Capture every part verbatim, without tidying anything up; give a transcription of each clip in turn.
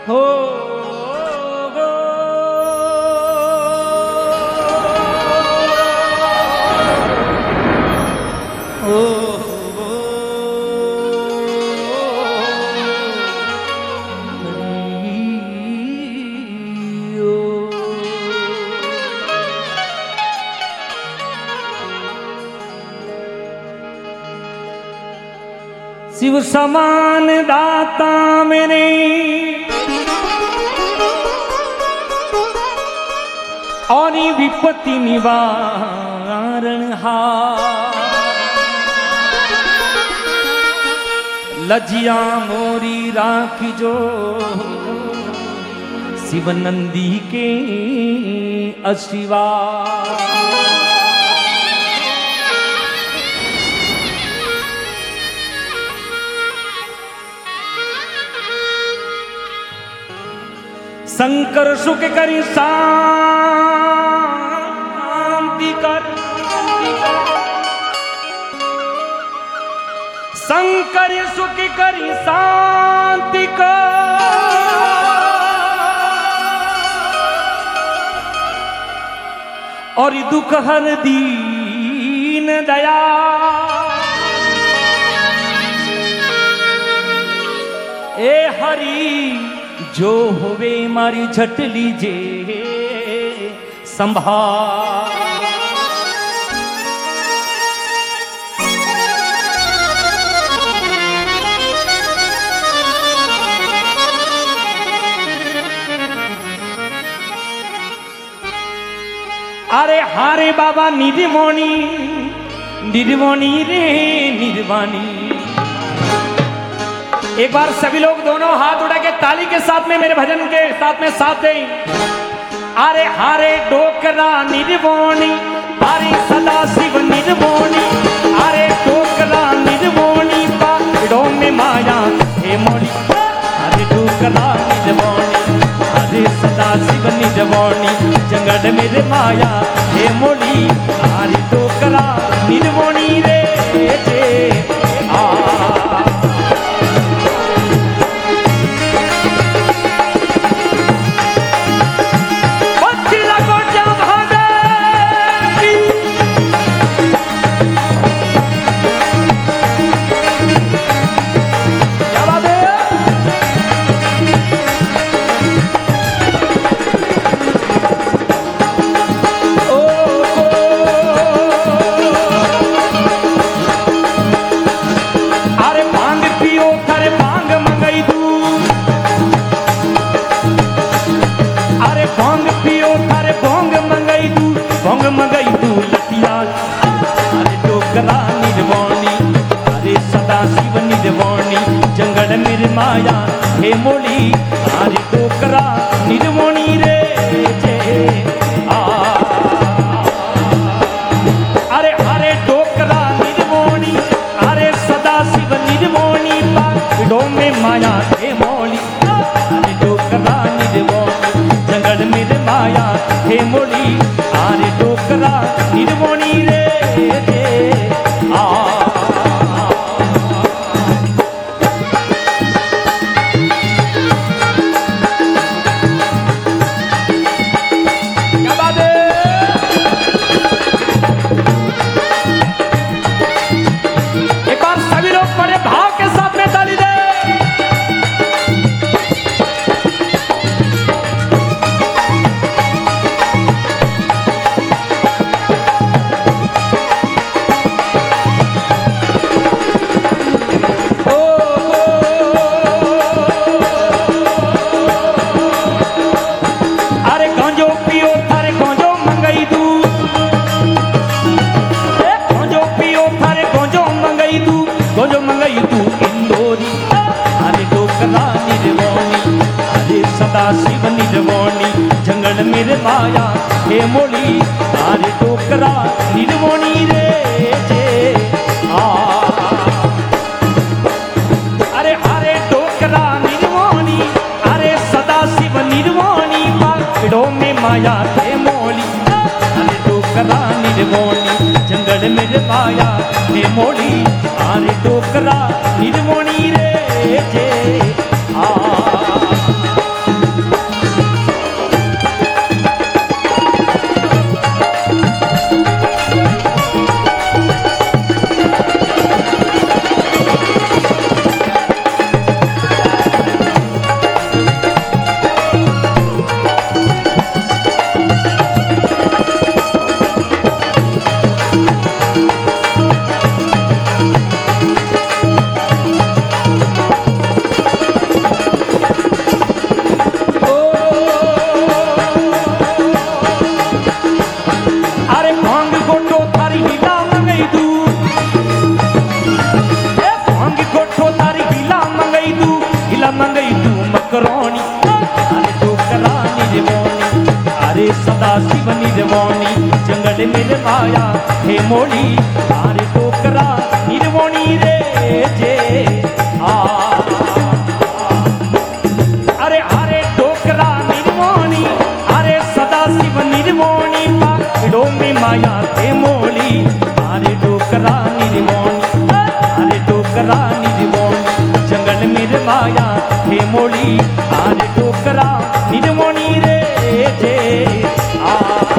हो गो ओ शिव समान दाता मेरे और विपत्ति निवारण हार लजिया मोरी राख जो शिव नंदी के आशीर्वाद शंकर सुख करी शांति कर शंकर सुख करी शांति कर और दुख हर दीन दया ए हरि जो होवे मारी झट लीजे संभाल अरे हारे बाबा निर्वाणी निर्वाणी रे निर्वाणी। एक बार सभी लोग दोनों हाथ उठा के ताली के साथ में मेरे भजन के साथ में साथ दें। अरे हारे डोकरा निर्वाणी हारे सदा शिव निर्वाणी अरे डोकरा निर्वाणी पाड़ों में माया हे मोड़ी अरे डोकरा निर्वाणी अरे सदा शिव निर्वाणी जंगल मेरे माया हे मोड़ी अरे डोकरा निर्वाणी रे जे आ माया हे मोली आरे डोकरा निर्वाणी रे जे आ अरे अरे डोकरा निर्वाणी अरे सदा शिव निर्वाणी पाड़ों में माया हे मोली अरे डोकरा निर्वाणी जंगल मेरे माया हे मोली अरे डोकरा निर्वाणी रे जे आ शिव निर्वाणी जंगल मेरे माया हे मोली आरे डोकरा निर्वाणी रे जे आ अरे अरे डोकरा निर्वाणी अरे सदा शिव निर्वाणी पाड़ों में माया हे मोली अरे डोकरा निर्वाणी जंगल मेरे माया हे मोली आरे डोकरा निर्वाणी रे जे आ तू मकरोनी अरे डोकरा निर्वाणी अरे सदा शिव निर्वाणी जंगल में माया हे मोली अरे डोकरा निर्वाणी रे जे आ अरे अरे डोकरा निर्वाणी अरे सदा शिव निर्वाणी पाकड़ों में माया हे मोली अरे डोकरा निर्वाणी अरे डोकरा निर्वाणी जंगल में माया हे मोली अरे डोकरा निर्वाणी रे जे आ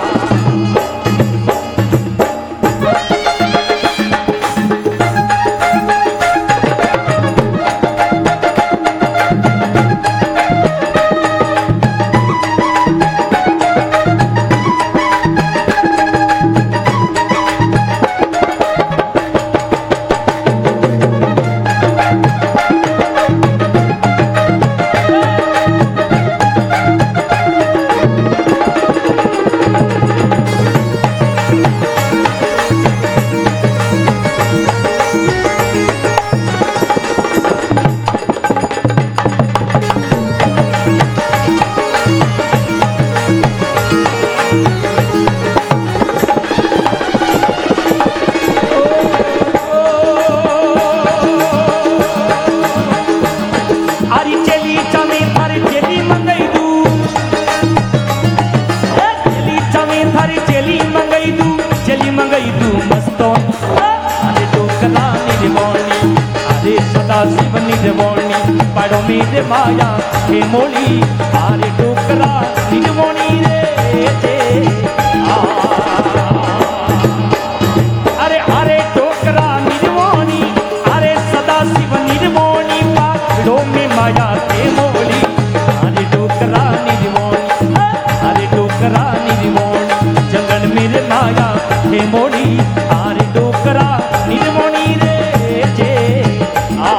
शिव निर्वाणी पड़ो में माया हे मोली अरे डोकरा निर्वाणी रे जे आ अरे अरे डोकरा निर्वाणी अरे सदा शिव निर्वाणी पड़ो में माया हे मोली अरे डोकरा निर्वाणी अरे डोकरा निर्वाणी जंगल में माया हे मोली अरे डोकरा निर्वाणी रे जे आ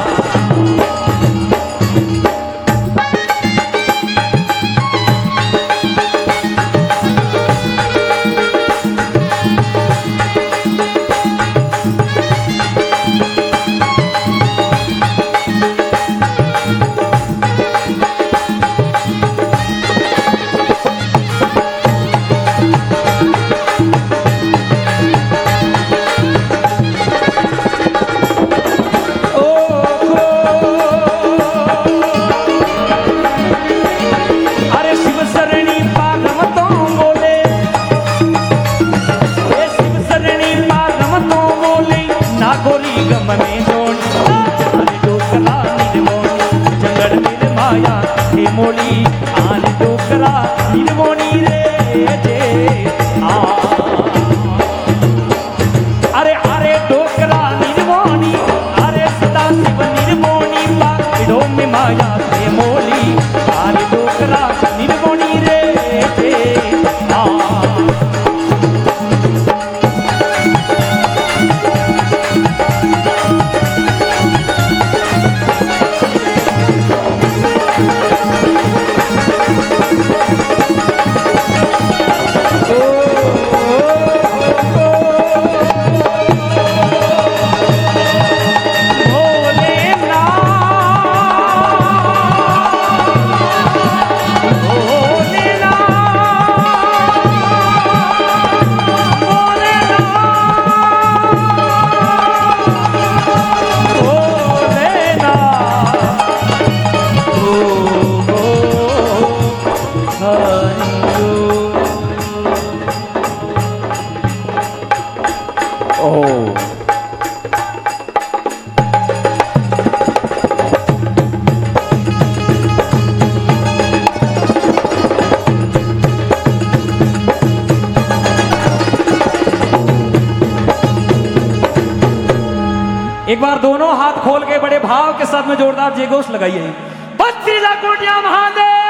मोली आने डोकरा निर्वाणी रे जे आ अरे अरे डोकरा निर्वाणी अरे सदा शिव निर्वाणी पाकड़ों में माया हे मोली आने डोकरा निर्वाणी रे जे आ एक बार दोनों हाथ खोल के बड़े भाव के साथ में जोरदार जयघोष लगाइए। बत्तीस लाख कोटियां महादेव।